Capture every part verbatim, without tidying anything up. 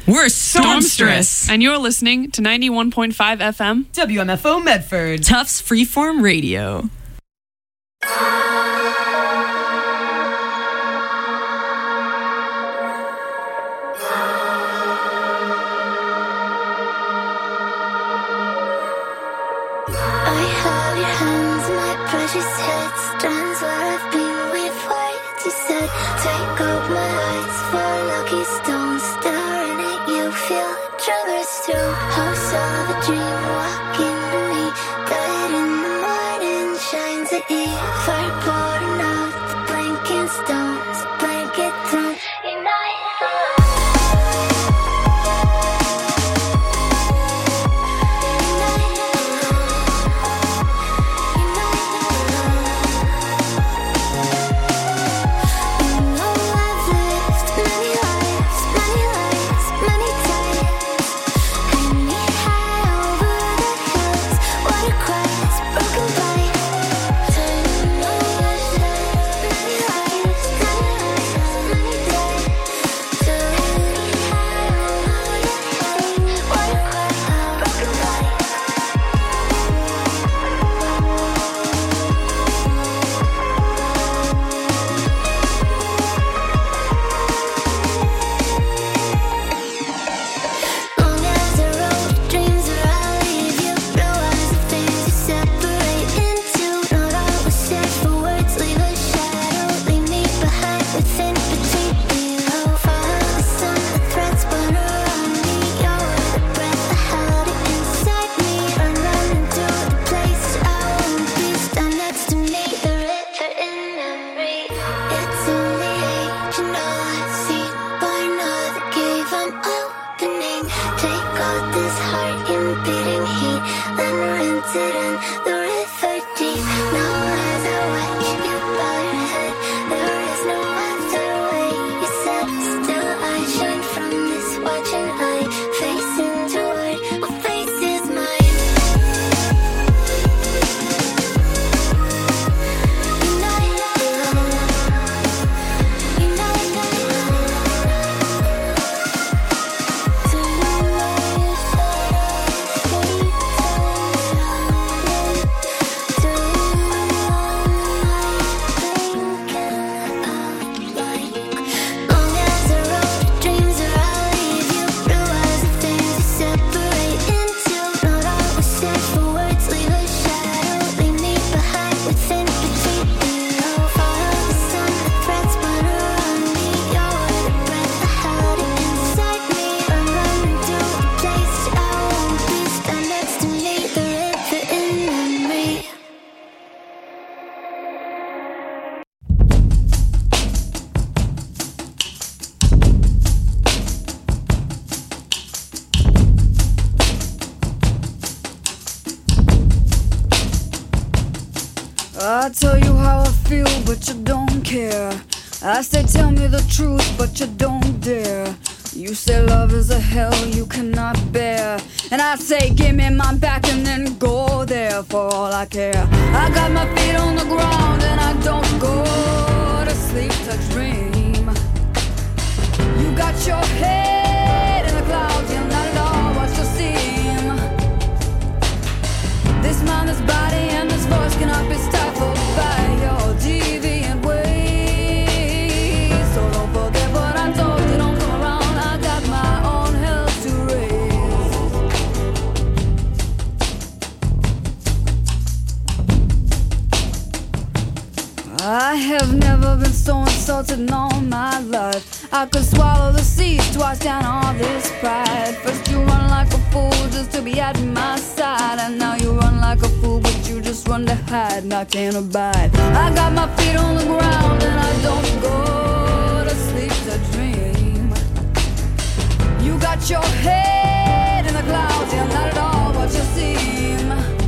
We're Stormstress. And you're listening to ninety-one point five F M W M F O Medford. Tufts Freeform Radio. I tell you how I feel, but you don't care. I say tell me the truth, but you don't dare. You say love is a hell you cannot bear, and I say give me my back and then go there for all I care. I got my feet on the ground and I don't go to sleep to dream. You got your head in the clouds, you're not at all what you seem. This mind, this body, and this voice cannot be stifled by your deviant ways. So don't forget what I told you, don't come around. I got my own hell to raise. I have never been so insulted in all my life. I could swallow the seas twice down all this pride. First you run like a fool just to be at my side, and now you run like a fool but you just run to hide, and I can't abide. I got my feet on the ground and I don't go to sleep to dream. You got your head in the clouds, you're not at all what you seem.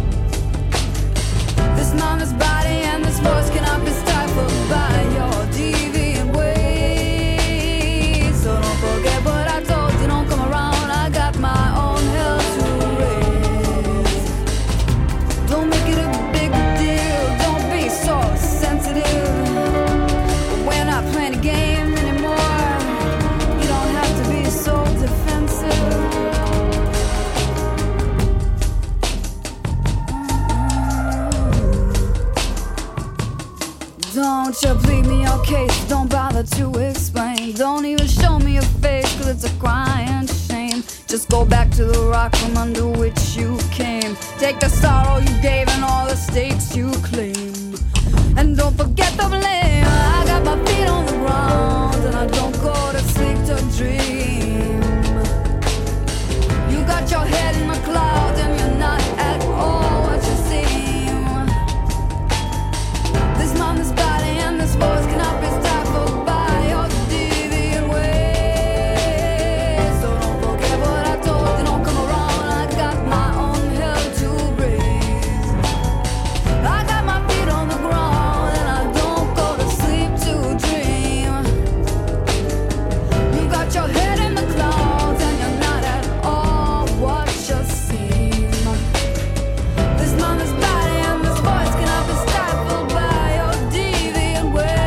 This mind, this body, and this voice cannot be stifled by your deviant ways. So don't forget what I told you, don't come around. I got my own hell to raise. Don't make it a big deal, don't be so sensitive. We're not playing a game anymore. You don't have to be so defensive. Won't you plead me your case? Don't bother to explain. Don't even show me your face, cause it's a crying shame. Just go back to the rock from under which you came. Take the sorrow you gave and all the stakes you claim. And don't forget the blame. I got my feet on the ground and I don't go to sleep to dream. You got your head in the clouds and you're not at all what you seem. This mama's body and this voice cannot be stifled by your deviant ways. So don't forget what I told you, don't come around. I got my own hell to breathe. I got my feet on the ground and I don't go to sleep to dream. You got your head in the clouds and you're not at all what you seem. This mama's body and this voice cannot be stifled by your deviant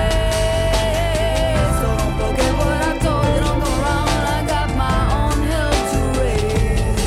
ways. So don't forget what I told you, don't go around. I got my own hell to raise.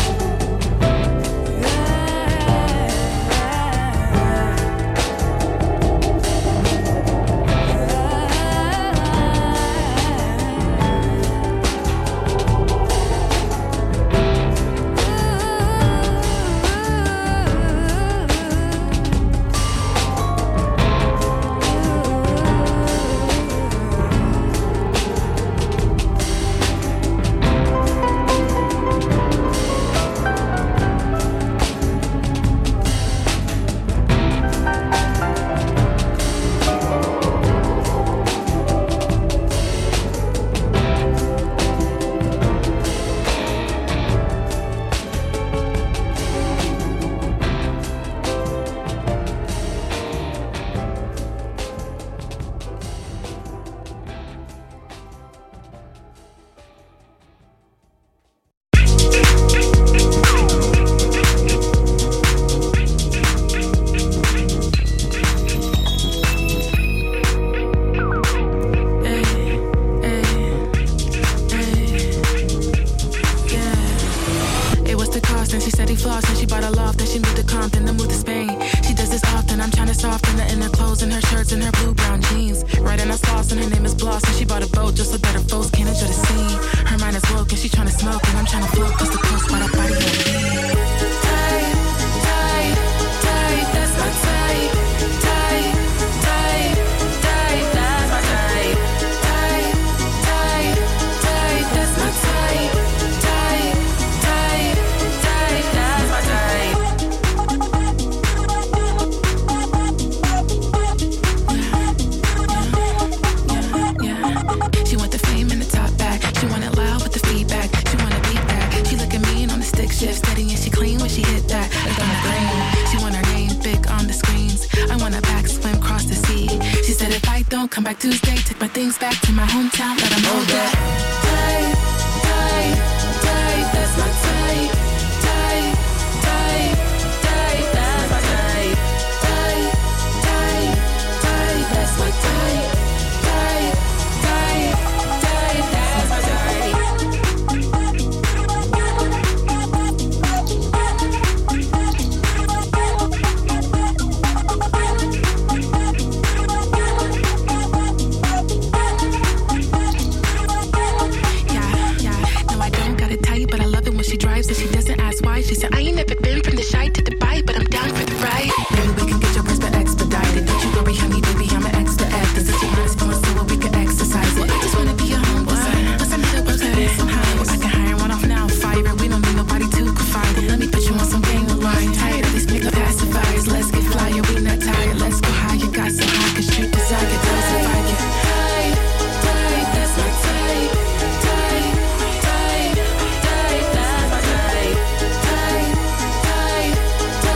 It was the cost, and she said he flossed, and she bought a loft, and she moved to Compton, then moved to Spain. She does this often, I'm trying to soften her in her clothes, and her shirts, and her blue brown jeans. Right in her sauce, and her name is Bloss, and she bought a boat just so that her folks can't enjoy the scene. Her mind is woke, and she trying to smoke, and I'm trying to float, cause the coast by the body of me. Tight, tight, tight, that's my type. Tight, tight, tight, that's my type. Tight, tight, tight, that's my type. Tight, tight, tight, that's my type. Yeah, yeah. She want the fame and the top back. She want it loud with the feedback. She want to beat that. She looking mean on the stick shift, steady and she clean when she hit that. Like on the brain. She want her name big on the screens. I want a back swim cross the sea. She said if I don't come back Tuesday, take my things back to my hometown, let 'em know that. Tight, tight, tight, that's my type. Tight, tight, tight, that's my type. Tight, tight, tight, that's my type. Tight, tight, tight, that's my type. Yeah, yeah. No, I don't gotta tell you, but I love it when she drives and she doesn't ask why. She said, I ain't never been from the shy to Dubai, but I'm down for the ride. Maybe we can get your price but expedited. Don't you worry, honey, baby, I'm an extra F. This is your honest feeling, so we can exercise it. I just wanna be your home. What's up? What's up? What's up? Somehow I can hire one off now, fire it. We don't need nobody to confide it. Let me put you on some gang of line. Tired of these nigga pacifiers. Let's get flyer, we not tired. Let's go higher. Got so high, cause street desire. Tell us if I can. Tight, tight, that's my type. Tight, tight, tight, that's my type. Tight, tight, tight.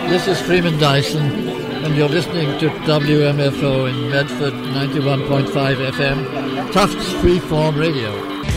This is Freeman Dyson, and you're listening to W M F O in Medford, ninety-one point five F M, Tufts Freeform Radio.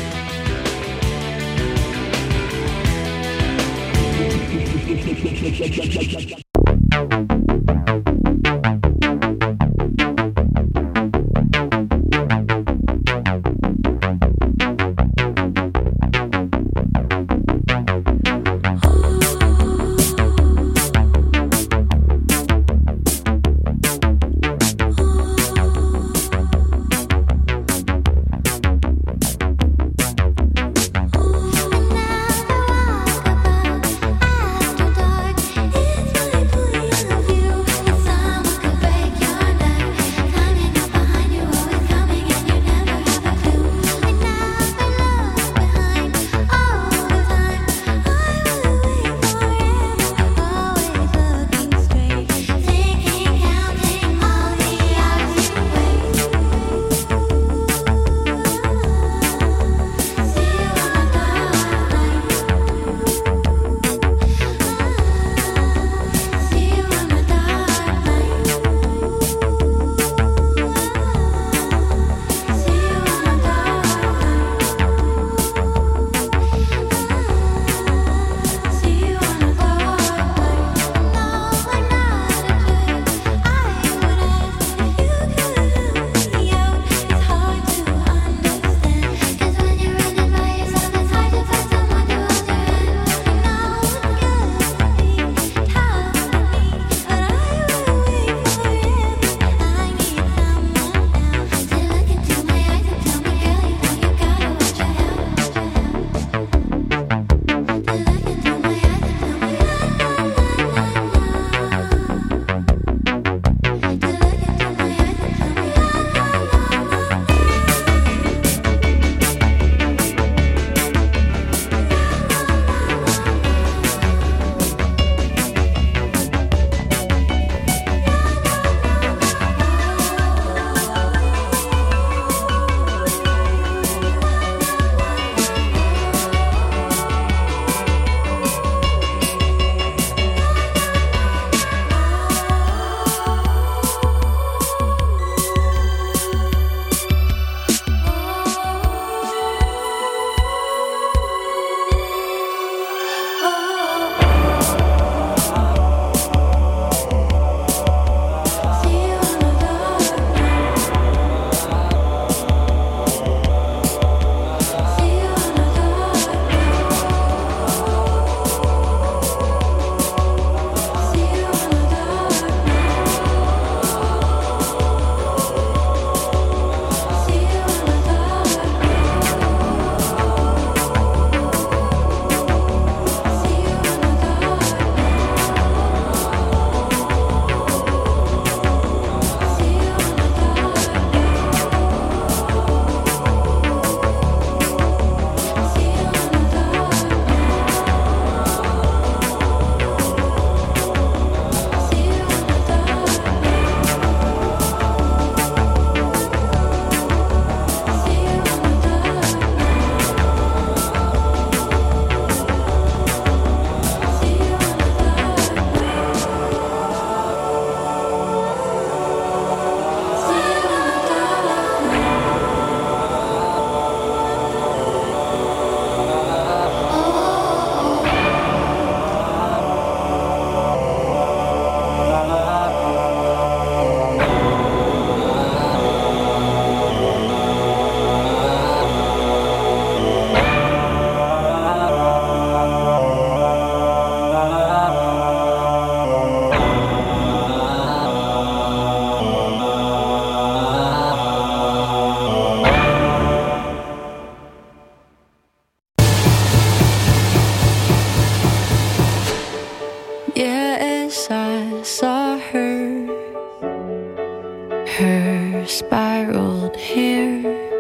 her spiraled hair,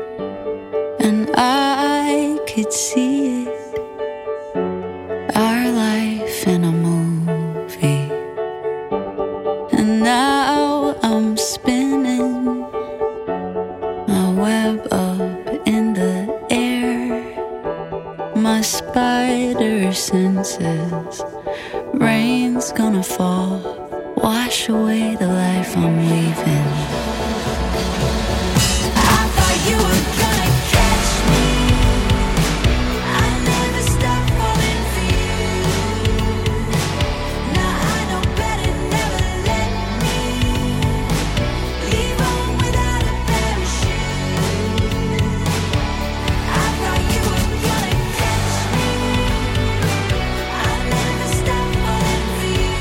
and I could see it, our life in a movie. And now I'm spinning a web up in the air, my spider senses rain rain's gonna fall, wash away the life I'm leaving. I thought you were gonna catch me. I never stopped falling for you. Now I know better, never let me leave home without a parachute. I thought you were gonna catch me. I never stopped falling for you.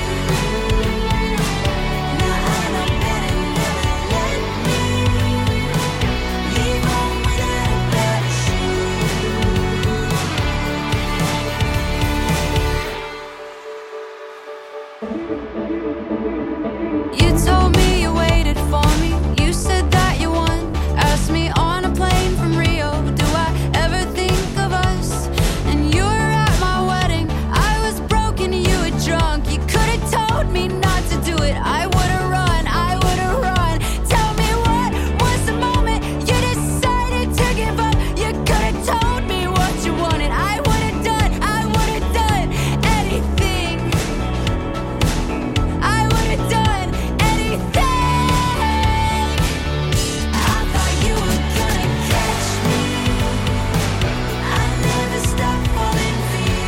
Now I know better, never let me leave home without a parachute. You told me you waited for me. You said that you won. Asked me on a plane from Rio, do I ever think of us? And you were at my wedding. I was broken, you were drunk. You could have told me not to do it. I would have run, I would have run. Tell me what was the moment you decided to give up? You could have told me what you wanted. I would have done, I would have done anything. I would have done anything. I thought you were gonna catch me. I never stopped falling for you.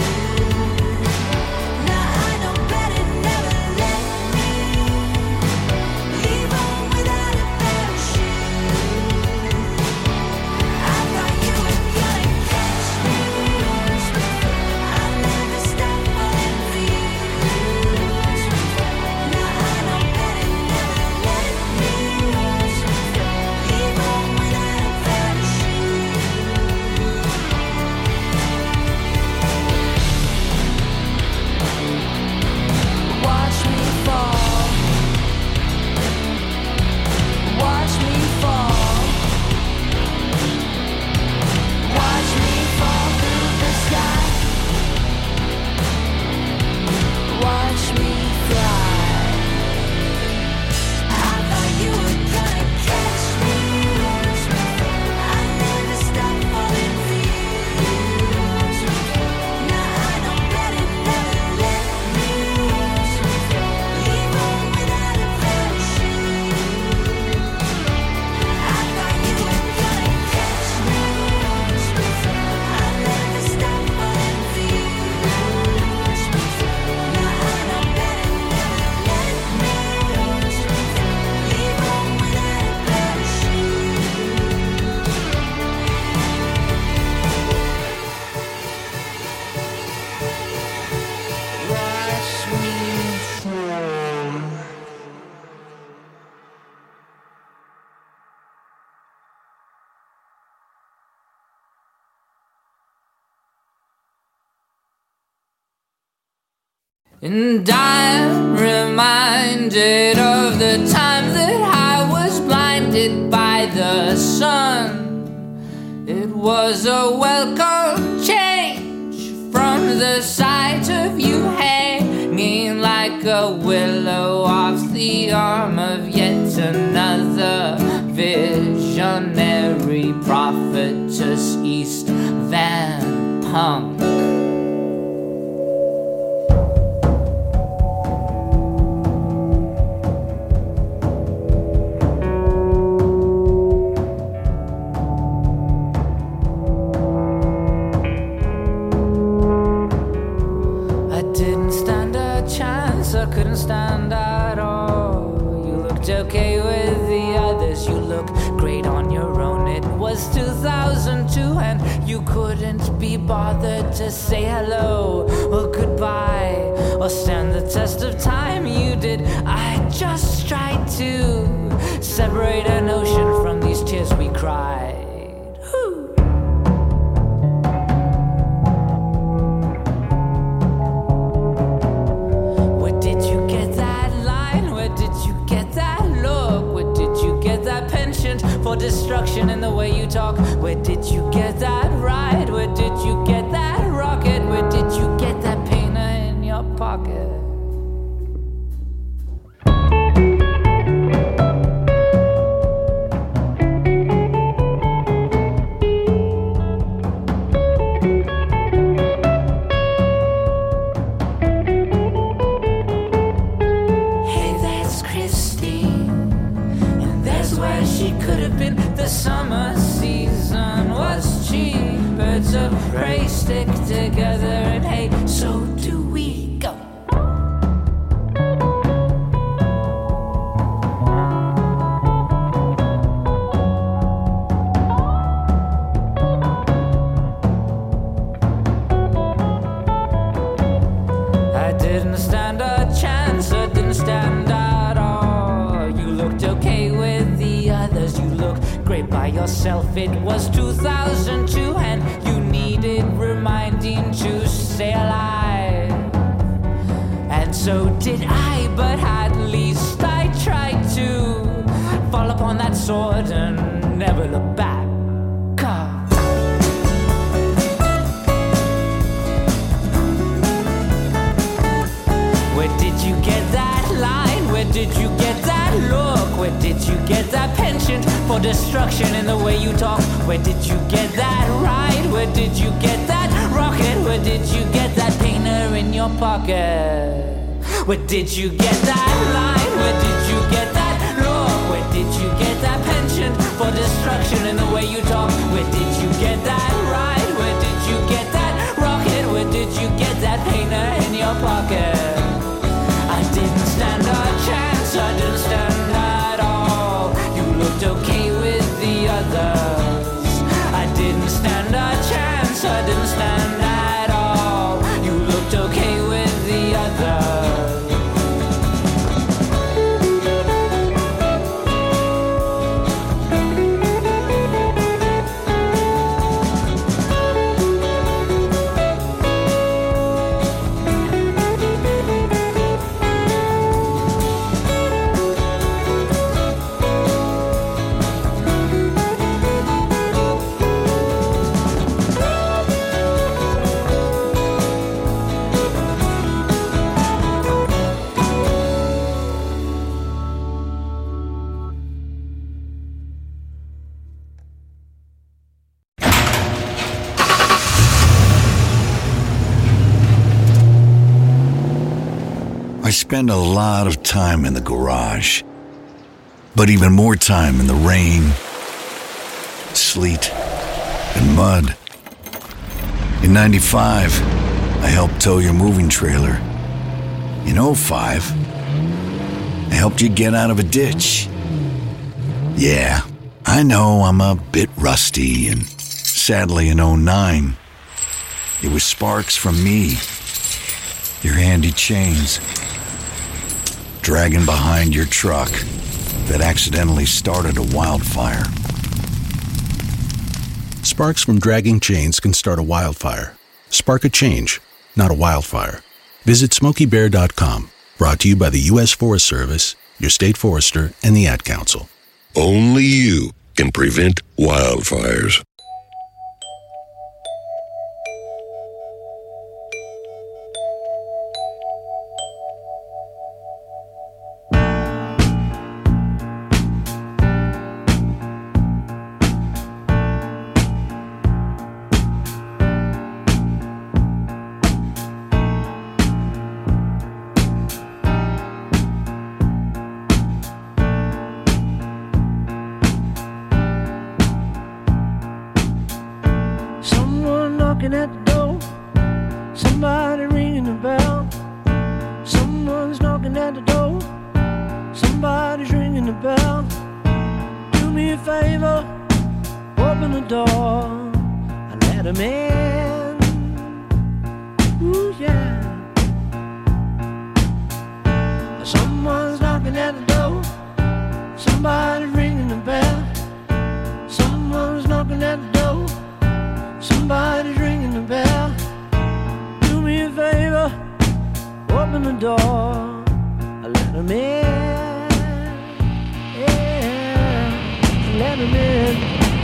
Now I know better, never let me leave home without a parachute. I thought you were gonna catch me. I never stopped falling for you. Now I know better, never let me leave home without a parachute. Watch me fall. Watch me fall. Watch me fall through the sky. Watch me fly. I thought you were gonna catch me. I never stopped falling for you. Now I know better, never let me leave home without a parachute. I thought you were gonna catch me. I never stopped falling for you. Now I know better, never let me leave home without a parachute. Watch me fall. And I'm reminded of the time that I was blinded by the sun. It was a welcome change from the sight of you hanging like a willow off the arm of yet another visionary prophetess, East Van Punk. I didn't stand a chance, I couldn't stand at all. You looked okay with the others, you look great on your own. It was two thousand two and you couldn't be bothered to say hello or goodbye or stand the test of time. You did, I just tried to separate an ocean from these tears we cried. Whew. Where did you get that line? Where did you get that look? Where did you get that penchant for destruction in the way you talk? Where did you get that ride? Where did you get that rocket? Where did you get that painter in your pocket? didn't stand a chance, I didn't stand at all. You looked okay with the others, you looked great by yourself. It was two thousand two and you needed reminding to stay alive. And so did I, but at least I tried to fall upon that sword and never look back. Where did you get that line? Where did you get that look? Where did you get that penchant for destruction in the way you talk? Where did you get that ride? Where did you get that rocket? Where did you get that painter in your pocket? Where did you get that line? Where did you get that look? Where did you get that penchant for destruction in the way you talk? Where did you get that ride? Where did you get that rocket? Where did you get that painter in your pocket? I didn't stand a chance, I didn't stand at all. You looked okay with the others. I didn't stand a chance, I didn't stand at all. You looked okay with the others. I spend a lot of time in the garage, but even more time in the rain, sleet, and mud. In ninety-five, I helped tow your moving trailer. In oh five, I helped you get out of a ditch. Yeah, I know I'm a bit rusty, and sadly in oh nine, it was sparks from me, your handy chains, dragging behind your truck that accidentally started a wildfire. Sparks from dragging chains can start a wildfire. Spark a change, not a wildfire. Visit Smokey Bear dot com. Brought to you by the U S Forest Service, your state forester, and the Ad Council. Only you can prevent wildfires. At the door, somebody ringing the bell. Someone's knocking at the door, somebody's ringing the bell. Do me a favor, open the door and let him in. Ooh yeah. Someone's knocking at the door, somebody's ringing the bell. Someone's knocking at the door, somebody's ringing the bell. Do me a favor, open the door, let them in. Yeah, let them in.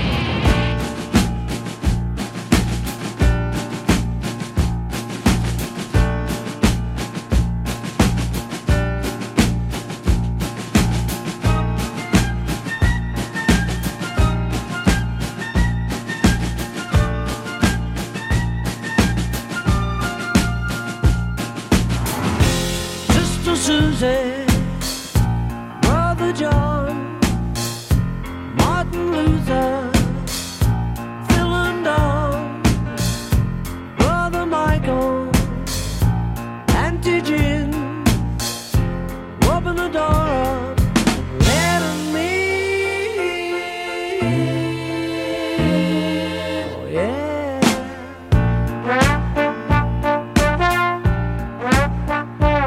Susie, Brother John, Martin Luther, Phil and Don, Brother Michael, Auntie Jim, open the door up, let them in. Oh yeah.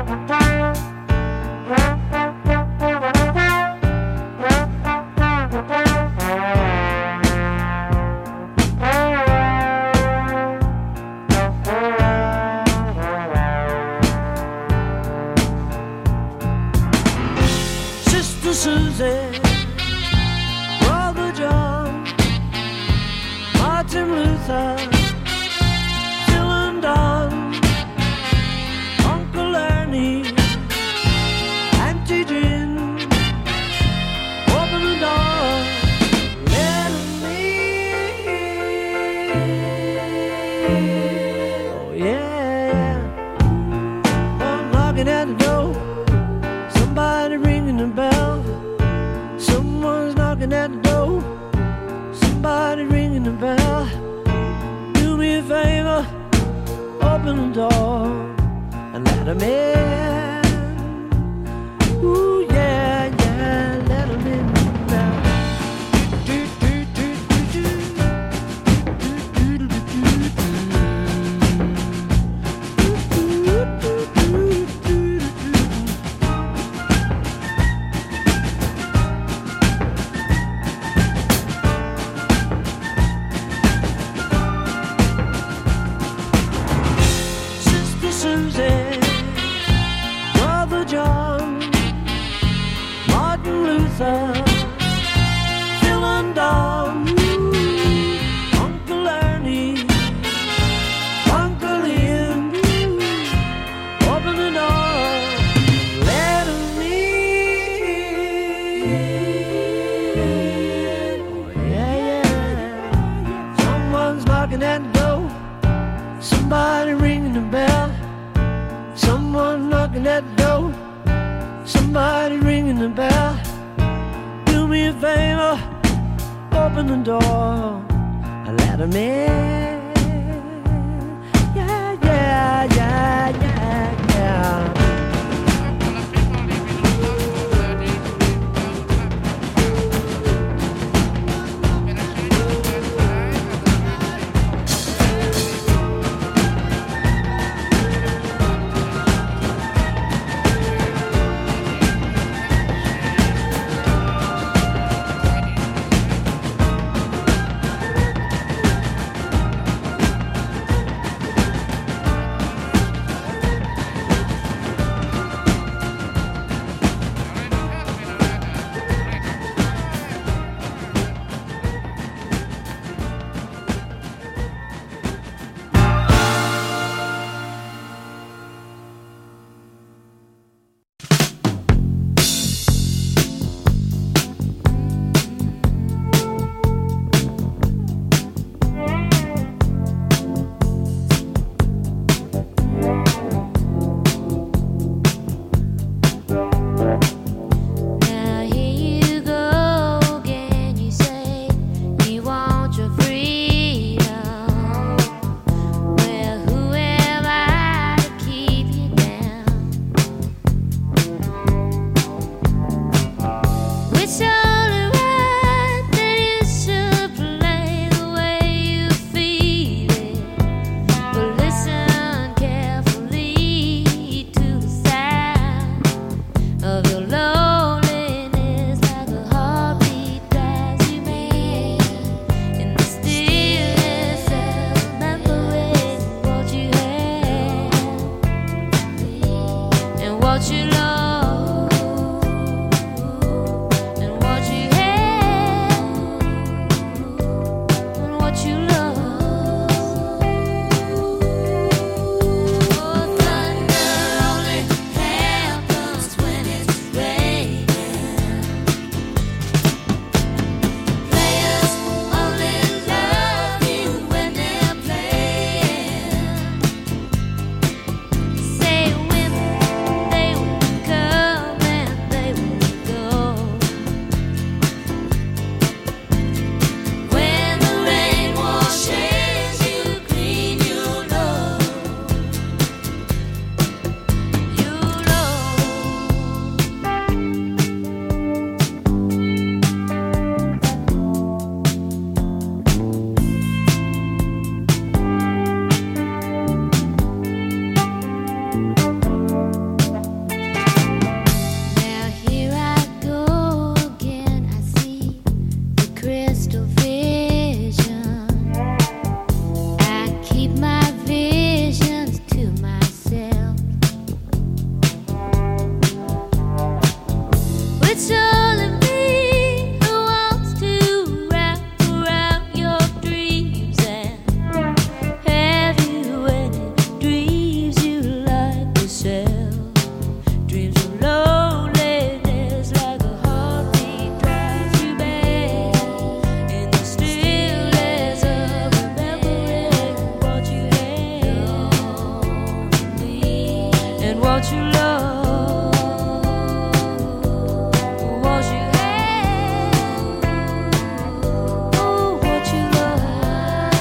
Susie, Brother John, Martin Luther, Phil and Don, Uncle Ernie, Auntie Jim, open the door, let 'em in. Oh yeah, I'm knocking at the door, somebody ringing the bell. Someone's knocking at the door, somebody ringing the bell. Do me a favor, open the door and let 'em in. Ooh yeah, yeah, let 'em in now. Do, do, do, do, do. Do, do, do, do, do. Do, do, do, do, do. Sister Susie, Brother John, Martin Luther, Phil and Don, Uncle Ernie, Uncle Ian, open the door, let 'em in. Oh yeah, yeah. Someone's knocking at the door, somebody ringing the bell. Someone knocking at the door, somebody ringing the bell. Do me a favor, open the door and let 'em in. Yeah, yeah, yeah, yeah, yeah. Say women, they would and what you love, what you have, oh, what you love.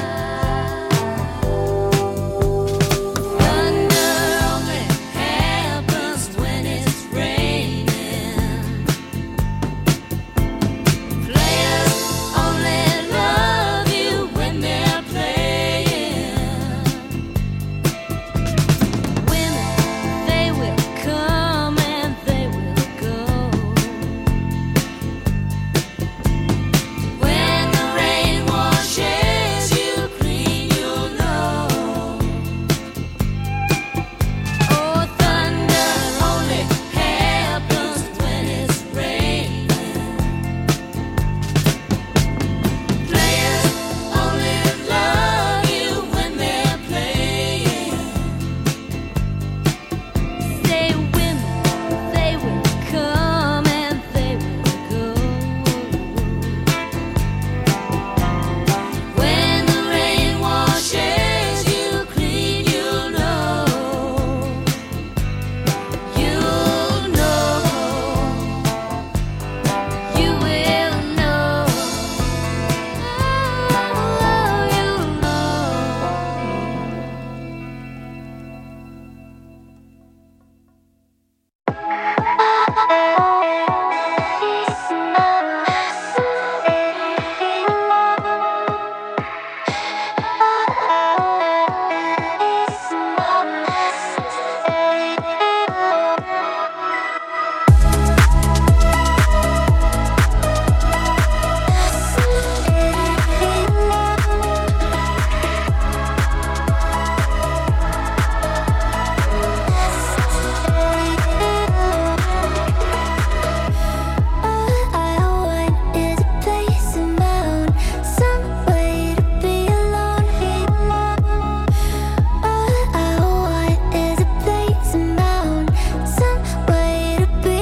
Thunder only happens when it's raining. Players only love you when they're playing. Women, they will come and they will go. When the rain washes you clean, you'll know. Oh, thunder only happens when it's raining. Players only love you when they're playing. Say women, they will come and they will go. When the rain washes you clean, you'll know. You'll know. You will know. Oh, you'll know. All I want is a place and mound, some way to be alone. All I want is a place and mound, some way to be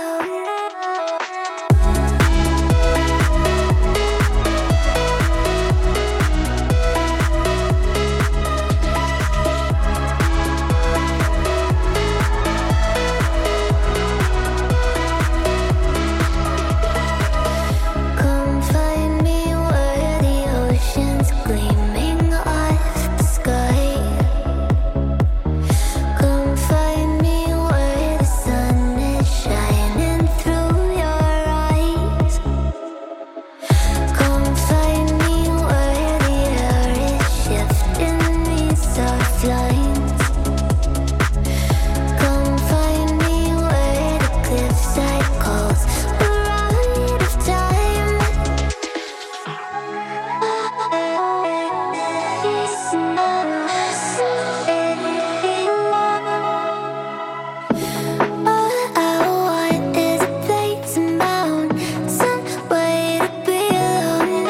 Come find me where the ocean's gleaming off the sky. Come find me where the sun is shining through your eyes. Come find me where the air is shifting these soft lines. Come find me where the cliffside calls a ride of time. All I want is a place and mound, some way to be alone.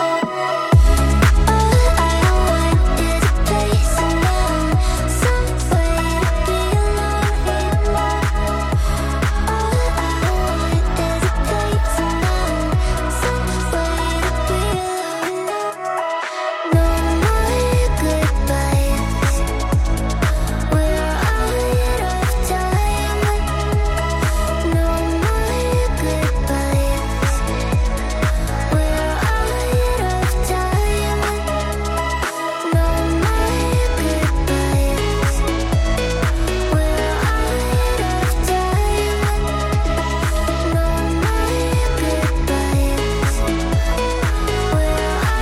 All I want is a place and mound, some way to be alone. All I want is a place and mound, some way to be alone. No more goodbyes. We're out of time. No more goodbyes. We're out of time. No more goodbyes. We're out of time. No more goodbyes. We're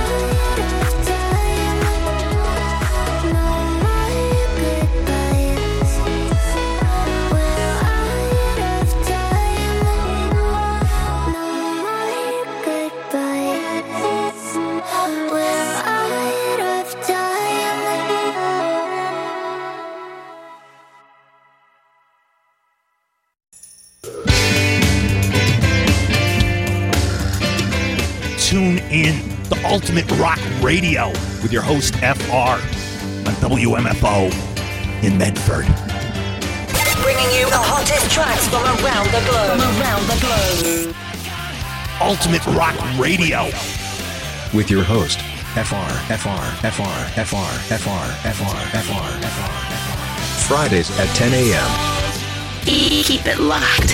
out of time. Tune in the Ultimate Rock Radio with your host F R on W M F O in Medford. Bringing you the hottest tracks from around the globe. From around the globe. Ultimate Rock Radio with your host F R, F R, F R, F R, F R, F R, F R, F R, F R. Fridays at ten a.m. Keep it locked.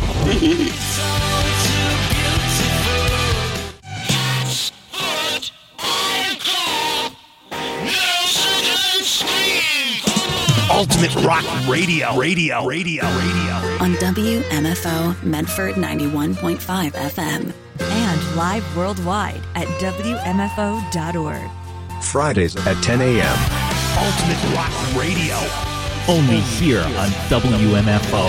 Ultimate Rock Radio, Radio, Radio, Radio. On W M F O Medford ninety-one point five F M. And live worldwide at W M F O dot org. Fridays at ten a.m. Ultimate Rock Radio. Only here on W M F O.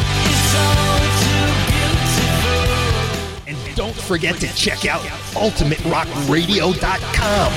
And don't forget to check out ultimate rock radio dot com.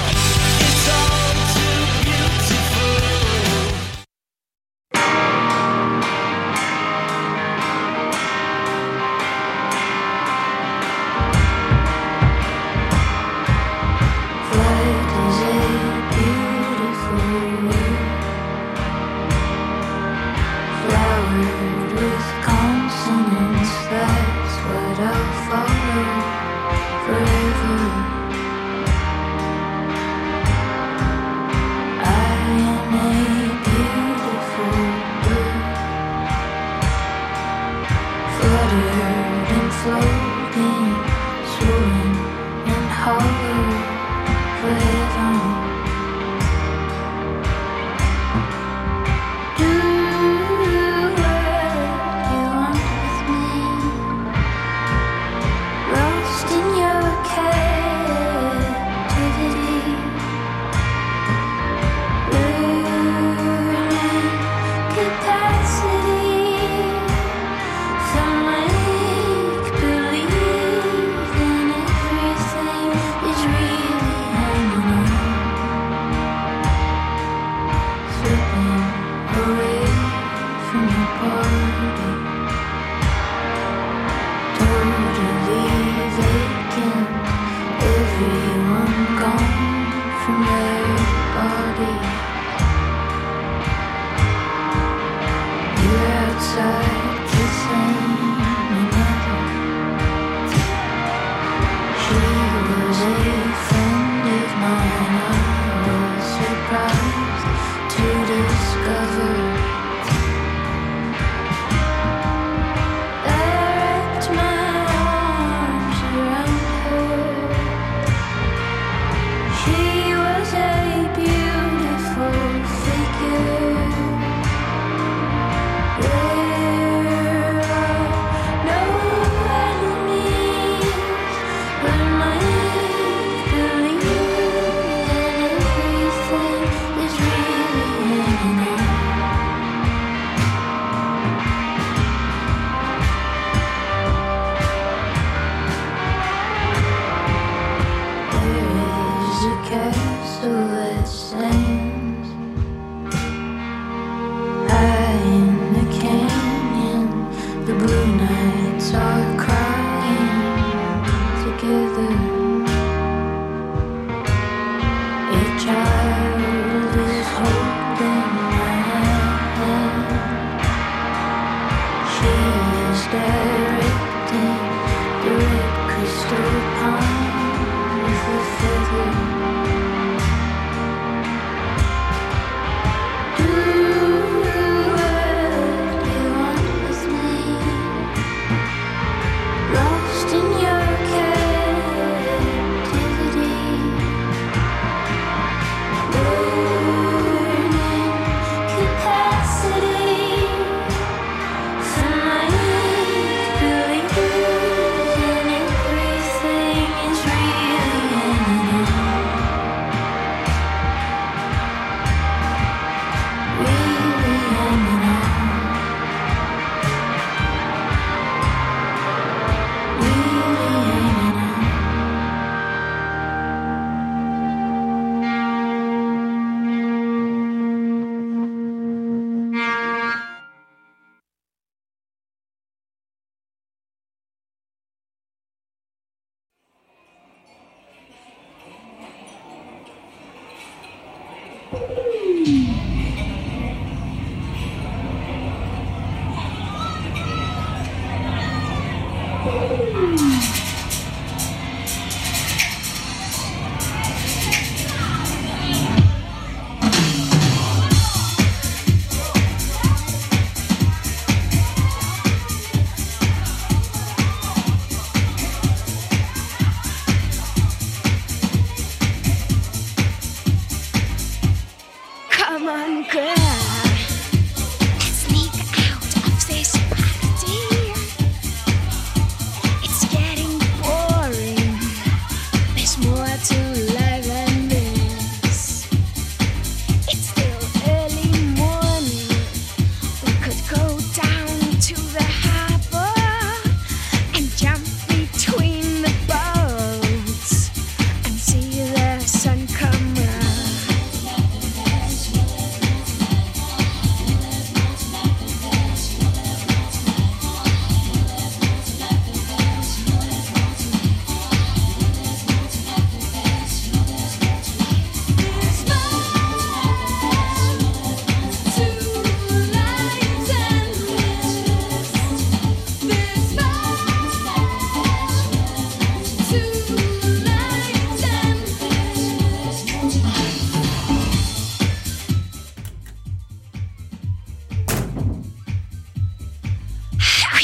Capacity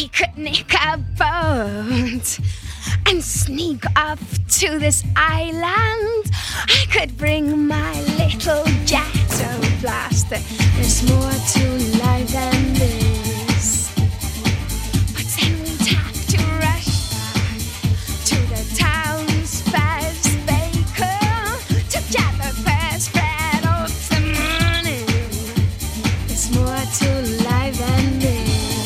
I could nick a boat and sneak up to this island. I could bring my little ghetto blaster. There's more to life than this. But then we'd have to rush to the town's best baker to get the first bread of the morning. There's more to life than this.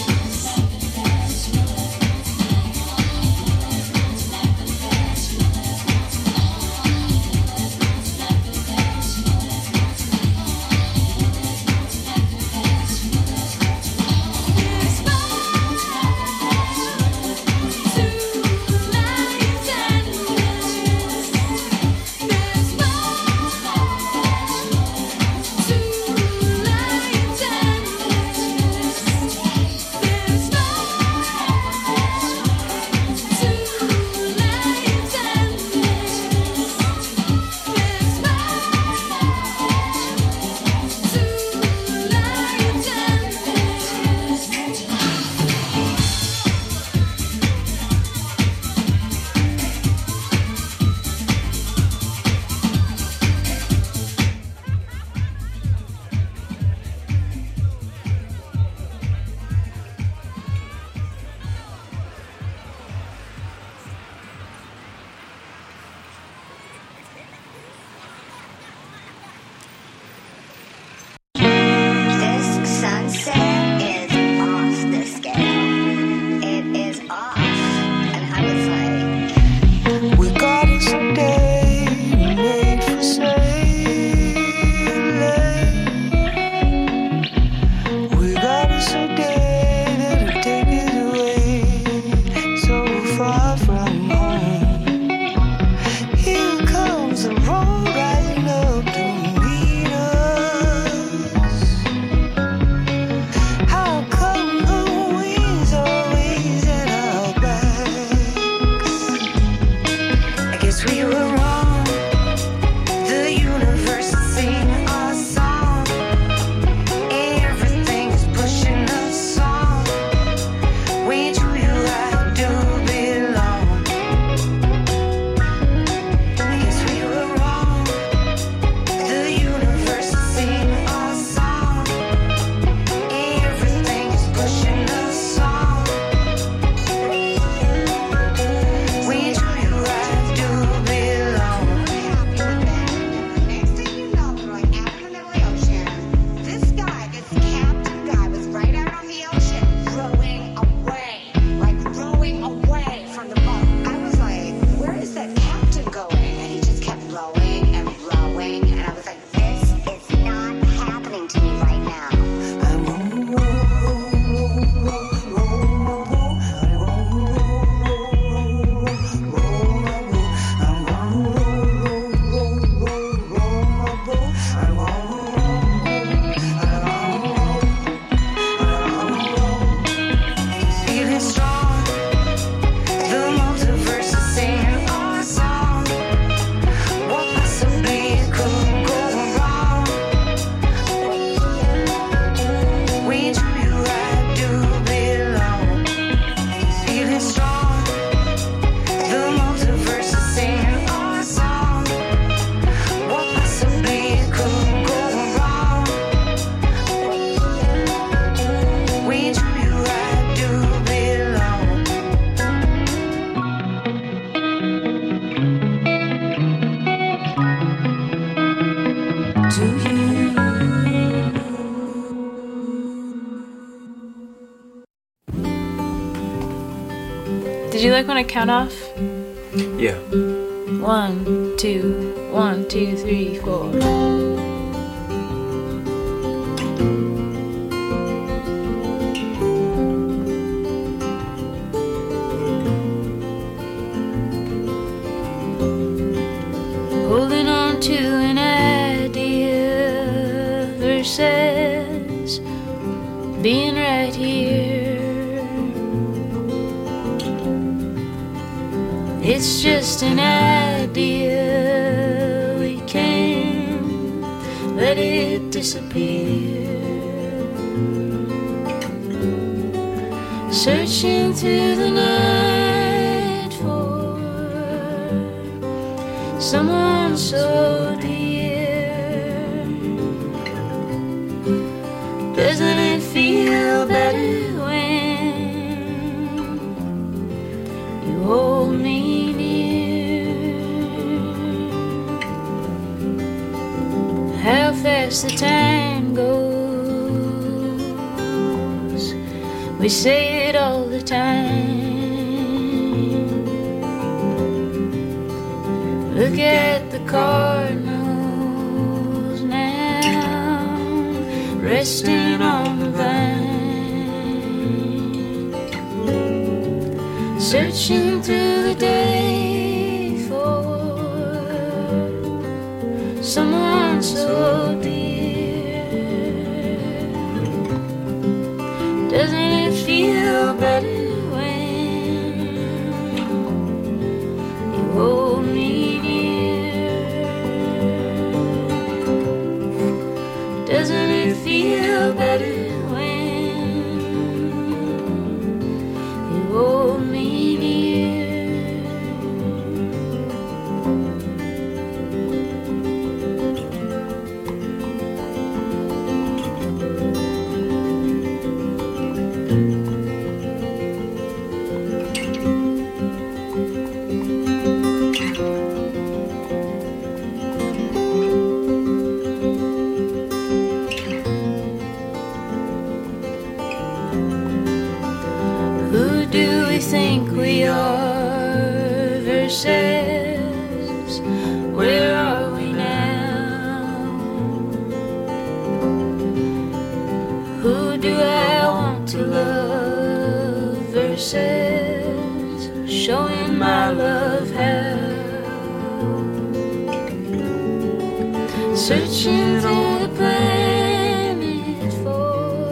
Did you like when I count off? Yeah. One, two, one, two, three, four. Holding on to an idea versus being right here. It's just an idea, we can't let it disappear. searching through the night for someone so dear. Doesn't it feel better when you hold me near? How fast the time goes, we say it all the time. Look at the cardinals now, resting on the vine, searching through the day for someone so dear. Doesn't it feel better when you hold me near? Doesn't it feel better when you hold me near? Who do we think we are versus where are we now? Who do I want to love versus showing my love how? Searching through the planet for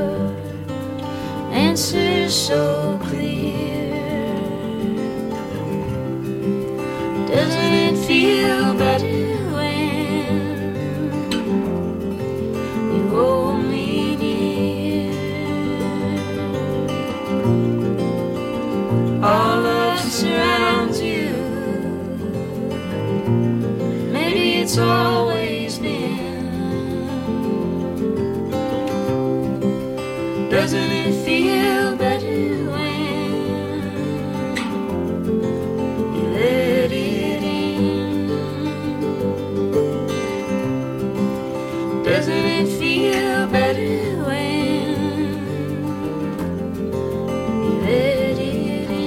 answers so clear. Doesn't it feel better when you hold me near? All love surrounds you. Maybe it's always been. Doesn't it feel better when you let it in? Doesn't it feel better when you let it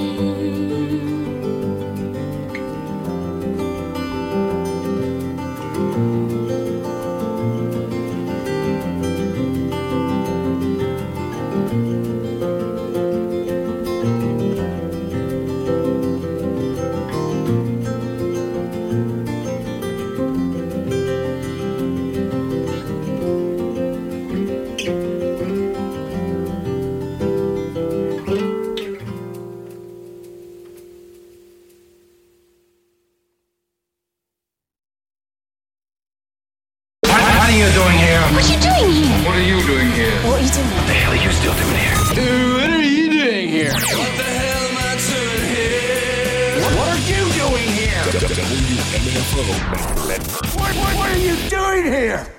What are you doing here? What are you doing here? What are you doing here? What are you doing What the hell are you still doing here? What are you doing here? What the hell am I doing here? What, what are you doing here? W M F O. What, what, what are you doing here?